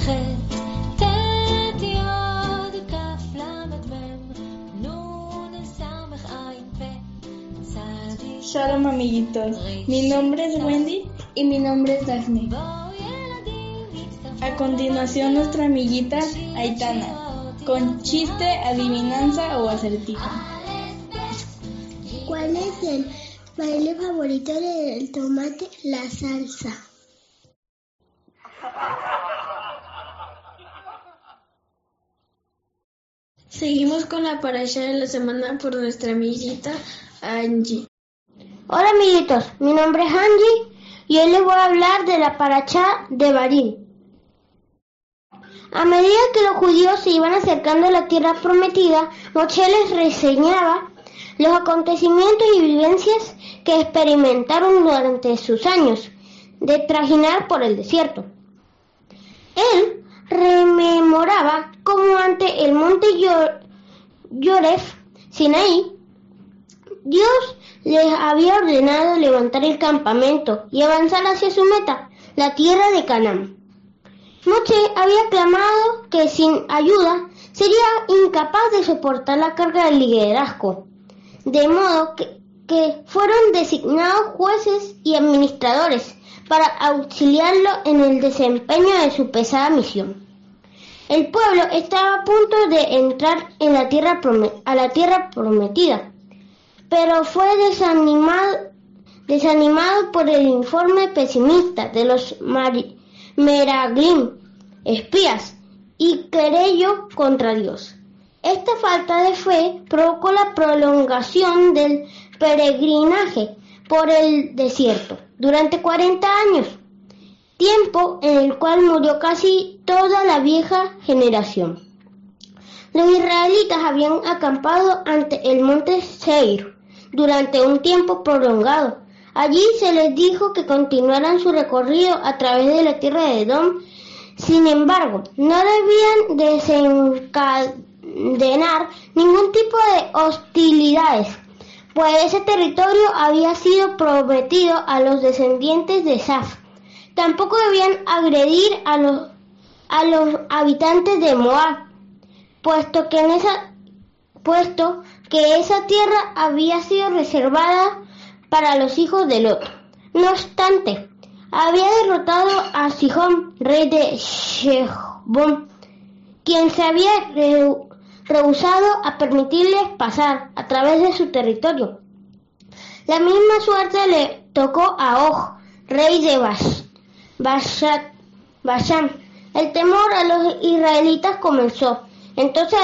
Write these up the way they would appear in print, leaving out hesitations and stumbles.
Shalom amiguitos, mi nombre es Wendy y mi nombre es Daphne. A continuación nuestra amiguita Aitana, con chiste, adivinanza o acertijo. ¿Cuál es el baile favorito del tomate? La salsa. Seguimos con la parasha de la semana por nuestra amiguita Angie. Hola amiguitos, mi nombre es Angie y hoy les voy a hablar de la parasha de Barim. A medida que los judíos se iban acercando a la tierra prometida, Moshe les reseñaba los acontecimientos y vivencias que experimentaron durante sus años de trajinar por el desierto. Él rememoraba cómo ante el monte Yoref, Sinaí, Dios les había ordenado levantar el campamento y avanzar hacia su meta, la tierra de Canaán. Moshe había clamado que sin ayuda sería incapaz de soportar la carga del liderazgo, de modo que fueron designados jueces y administradores para auxiliarlo en el desempeño de su pesada misión. El pueblo estaba a punto de entrar en la tierra prometida, pero fue desanimado por el informe pesimista de los Meraglim, espías, y querelló contra Dios. Esta falta de fe provocó la prolongación del peregrinaje por el desierto durante 40 años, tiempo en el cual murió casi toda la vieja generación. Los israelitas habían acampado ante el monte Seir durante un tiempo prolongado. Allí se les dijo que continuaran su recorrido a través de la tierra de Edom. Sin embargo, no debían desencadenar ningún tipo de hostilidades, pues ese territorio había sido prometido a los descendientes de Saf. Tampoco debían agredir a los habitantes de Moab, puesto que esa tierra había sido reservada para los hijos de Lot. No obstante, había derrotado a Sihón, rey de Heshbón, quien se había rehusado a permitirles pasar a través de su territorio. La misma suerte le tocó a Og, rey de Basán. El temor a los israelitas comenzó entonces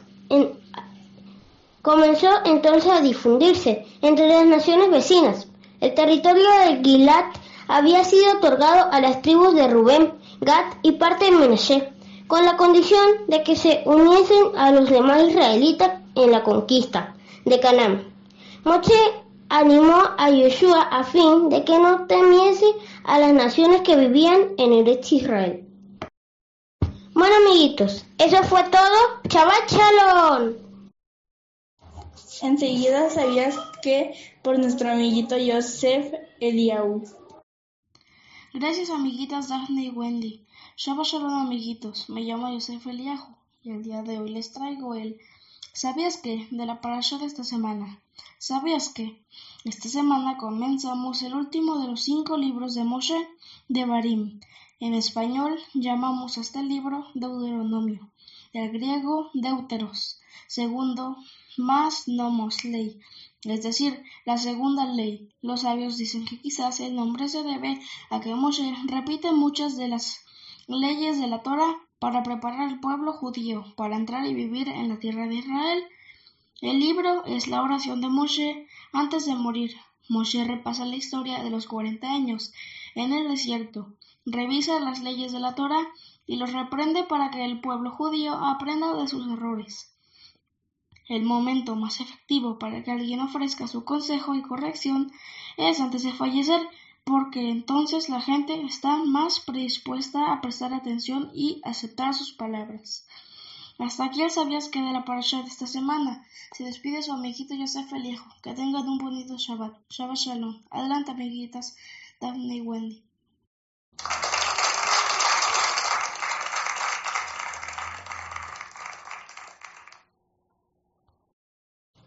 a difundirse entre las naciones vecinas. El territorio de Gilead había sido otorgado a las tribus de Rubén, Gad y parte de Menashe, con la condición de que se uniesen a los demás israelitas en la conquista de Canaán. Moshe animó a Yoshua a fin de que no temiese a las naciones que vivían en Eretz Israel. Bueno amiguitos, eso fue todo. Shabbat Shalom. Enseguida sabías que por nuestro amiguito Yosef Eliahu. Gracias amiguitas Daphne y Wendy. Shabbat Shalom amiguitos, me llamo Yosef Eliahu y el día de hoy les traigo el ¿sabías qué? De la parasha de esta semana. ¿Sabías qué? Esta semana comenzamos el último de los 5 libros de Moshe de Barim. En español llamamos a este libro Deuteronomio, del griego Deuteros, segundo más nomos ley, es decir, la segunda ley. Los sabios dicen que quizás el nombre se debe a que Moshe repite muchas de las leyes de la Torá para preparar al pueblo judío para entrar y vivir en la tierra de Israel. El libro es la oración de Moshe antes de morir. Moshe repasa la historia de los 40 años en el desierto, revisa las leyes de la Torá y los reprende para que el pueblo judío aprenda de sus errores. El momento más efectivo para que alguien ofrezca su consejo y corrección es antes de fallecer, porque entonces la gente está más predispuesta a prestar atención y aceptar sus palabras. Hasta aquí el sabías que de la parasha de esta semana. Se despide su amiguito Yosef Eliahu. Que tengan un bonito Shabbat. Shabbat Shalom. Adelante amiguitas Daphne y Wendy.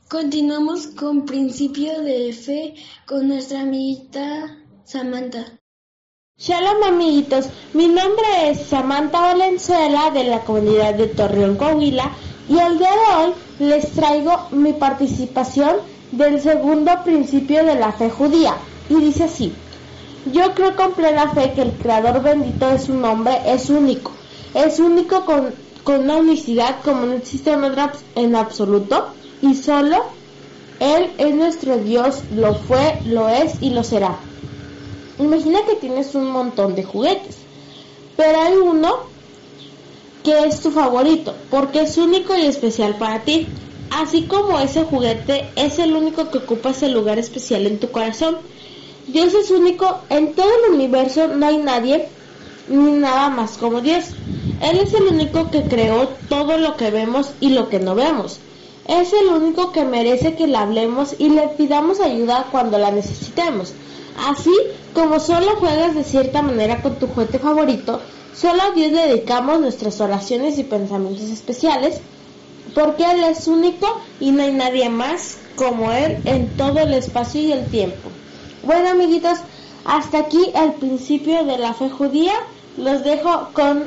Continuamos con Principio de Fe con nuestra amiguita Samantha. Shalom amiguitos, mi nombre es Samantha Valenzuela de la comunidad de Torreón, Coahuila, y el día de hoy les traigo mi participación del segundo principio de la fe judía, y dice así: yo creo con plena fe que el Creador bendito de su nombre es único con una unicidad como no existe en absoluto, y solo Él es nuestro Dios, lo fue, lo es y lo será. Imagina que tienes un montón de juguetes, pero hay uno que es tu favorito, porque es único y especial para ti. Así como ese juguete es el único que ocupa ese lugar especial en tu corazón. Dios es único, en todo el universo no hay nadie ni nada más como Dios. Él es el único que creó todo lo que vemos y lo que no vemos. Es el único que merece que le hablemos y le pidamos ayuda cuando la necesitemos. Así como solo juegas de cierta manera con tu juguete favorito, solo a Dios le dedicamos nuestras oraciones y pensamientos especiales, porque Él es único y no hay nadie más como Él en todo el espacio y el tiempo. Bueno amiguitos, hasta aquí el principio de la fe judía. Los dejo con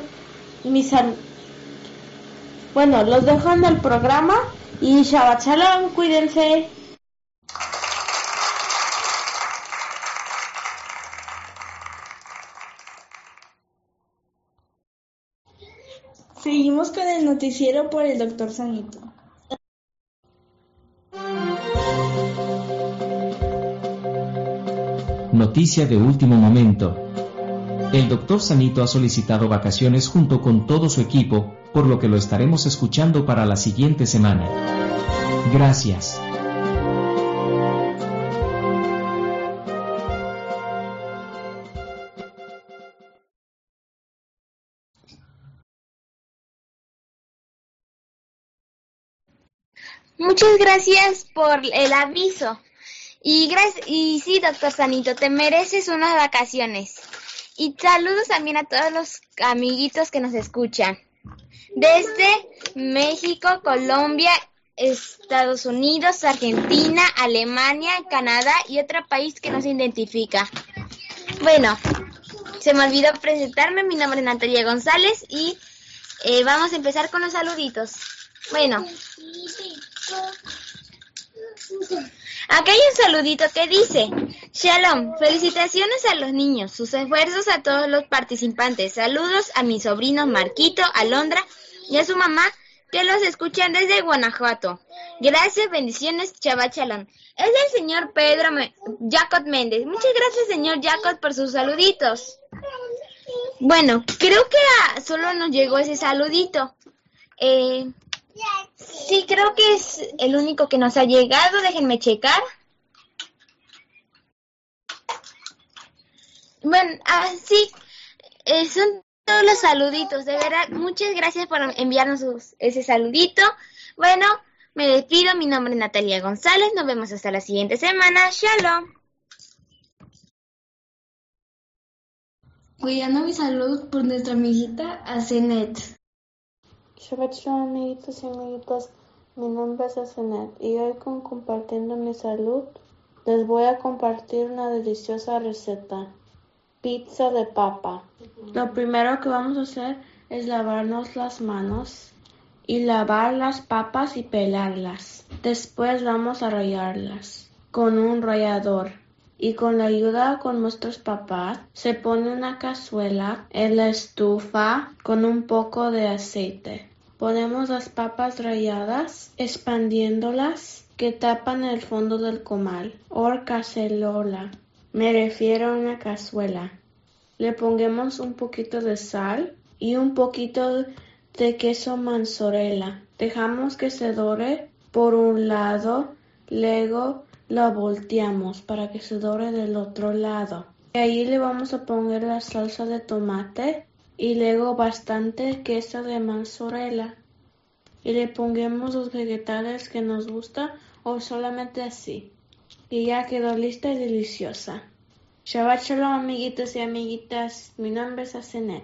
los dejo en el programa y Shabbat Shalom, cuídense. Seguimos con el noticiero por el Dr. Sanito. Noticia de último momento. El Dr. Sanito ha solicitado vacaciones junto con todo su equipo, por lo que lo estaremos escuchando para la siguiente semana. Gracias. Muchas gracias por el aviso. Y sí, doctor Sanito, te mereces unas vacaciones. Y saludos también a todos los amiguitos que nos escuchan. Desde México, Colombia, Estados Unidos, Argentina, Alemania, Canadá y otro país que no se identifica. Bueno, se me olvidó presentarme, mi nombre es Natalia González y vamos a empezar con los saluditos. Bueno, acá hay un saludito que dice: Shalom, felicitaciones a los niños, sus esfuerzos a todos los participantes, saludos a mis sobrinos Marquito, Alondra y a su mamá que los escuchan desde Guanajuato. Gracias, bendiciones, Shabbat Shalom. Es el señor Pedro Jacob Méndez. Muchas gracias, señor Jacob, por sus saluditos. Bueno, creo que solo nos llegó ese saludito. Sí, creo que es el único que nos ha llegado. Déjenme checar. Bueno, sí, son todos los saluditos. De verdad, muchas gracias por enviarnos ese saludito. Bueno, me despido. Mi nombre es Natalia González. Nos vemos hasta la siguiente semana. Shalom. Cuidando mi salud por nuestra amiguita Asenet. Shabbat Shalom amiguitos y amiguitas, mi nombre es Asenet y hoy compartiendo mi salud les voy a compartir una deliciosa receta: pizza de papa. Lo primero que vamos a hacer es lavarnos las manos y lavar las papas y pelarlas. Después vamos a rallarlas con un rallador. Y con la ayuda con nuestros papás, se pone una cazuela en la estufa con un poco de aceite. Ponemos las papas ralladas, expandiéndolas, que tapan el fondo del comal, o cacerola. Me refiero a una cazuela. Le pongamos un poquito de sal y un poquito de queso mozzarella. Dejamos que se dore por un lado, luego la volteamos para que se dore del otro lado. Y ahí le vamos a poner la salsa de tomate y luego bastante queso de mozzarella. Y le pongamos los vegetales que nos gusta o solamente así. Y ya quedó lista y deliciosa. Shabbat Shalom amiguitos y amiguitas. Mi nombre es Asenet.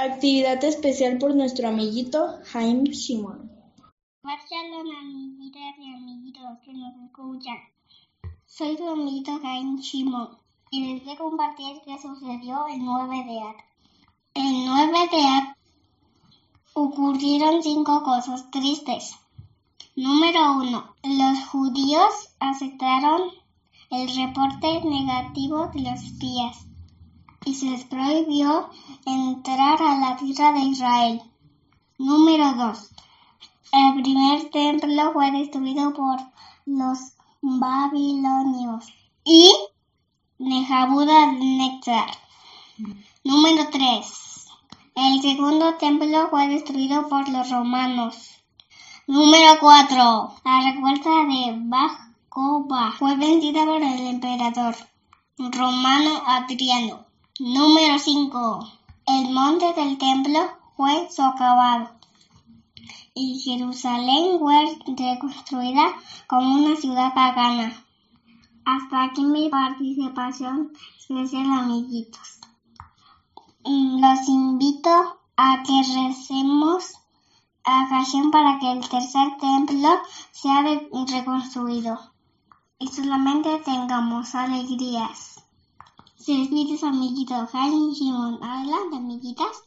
Actividad especial por nuestro amiguito Jaime Shimon. Shalom, amiguitas y amiguitos que nos escuchan. Soy tu amiguito Jaime Shimon y les voy a compartir qué sucedió el 9 de Ad. El 9 de Ad ocurrieron 5 cosas tristes. Número 1. Los judíos aceptaron el reporte negativo de los espías y se les prohibió entrar a la tierra de Israel. Número 2. El primer templo fue destruido por los babilonios y Nebuchadnezzar. Número 3. El segundo templo fue destruido por los romanos. Número 4. La revuelta de Bar Kokhba fue vencida por el emperador romano Adriano. Número 5. El monte del templo fue socavado y Jerusalén fue reconstruida como una ciudad pagana. Hasta aquí mi participación especial, amiguitos. Los invito a que recemos a Hashem para que el tercer templo sea reconstruido y solamente tengamos alegrías. Se despide su amiguito Jaime Shimon. Adelante, amiguitas.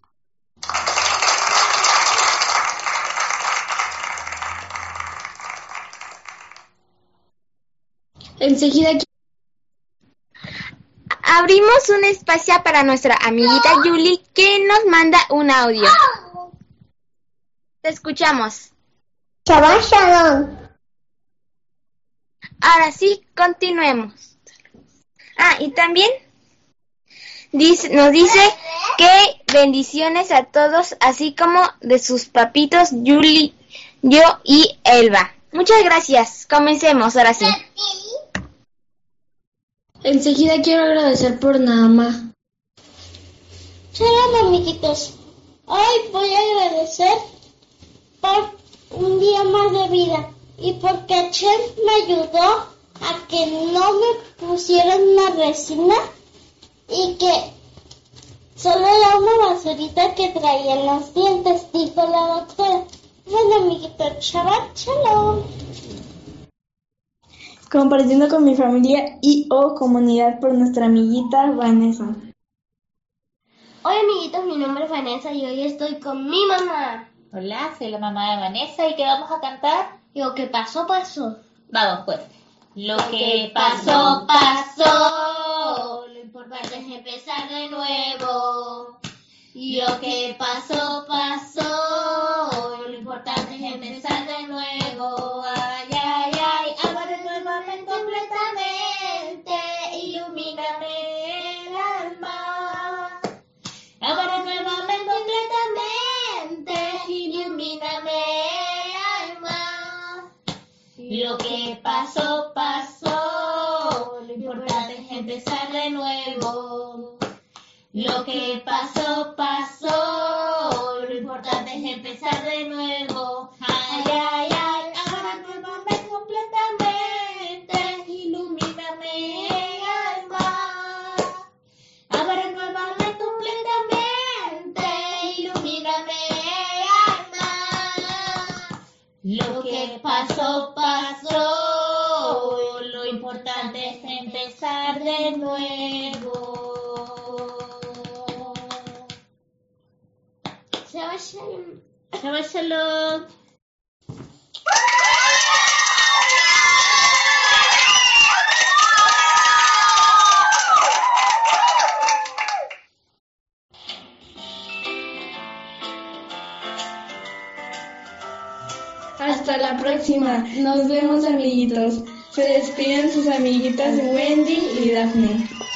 Enseguida abrimos un espacio para nuestra amiguita Julie que nos manda un audio. Te escuchamos. Shabbat Shalom. Ahora sí, continuemos. Y también nos dice que bendiciones a todos, así como de sus papitos Julie, yo y Elba. Muchas gracias. Comencemos, ahora sí. Enseguida quiero agradecer por Naama. Shalom, amiguitos. Hoy voy a agradecer por un día más de vida y porque Hashem me ayudó a que no me pusieran una resina y que solo era una basurita que traía en los dientes, dijo la doctora. Bueno, amiguitos, Shabbat Shalom. Compartiendo con mi familia y o comunidad por nuestra amiguita Vanessa. Hola, amiguitos, mi nombre es Vanessa y hoy estoy con mi mamá. Hola, soy la mamá de Vanessa y ¿qué vamos a cantar? Lo que pasó, pasó. Vamos pues. Lo que pasó, pasó. Lo importante es empezar de nuevo. Lo que pasó, pasó. Lo importante es empezar de nuevo. Ay, ay, ay. Ahora nuevamente completamente. Ilumíname el alma. Ahora nuevamente completamente. Ilumíname el alma. Lo que pasó, pasó. Lo importante es empezar de nuevo. Lo que pasó, pasó. Lo importante es empezar de nuevo. Ay, ay, ay. Ahora nuevamente completamente. Ilumíname el alma. Ahora nuevamente completamente. Ilumíname el alma. Lo que pasó, pasó. Lo importante es empezar de nuevo. Shabbat Shalom. Shabbat Shalom. Hasta la próxima. Nos vemos, amiguitos. Se despiden sus amiguitas Wendy y Daphne.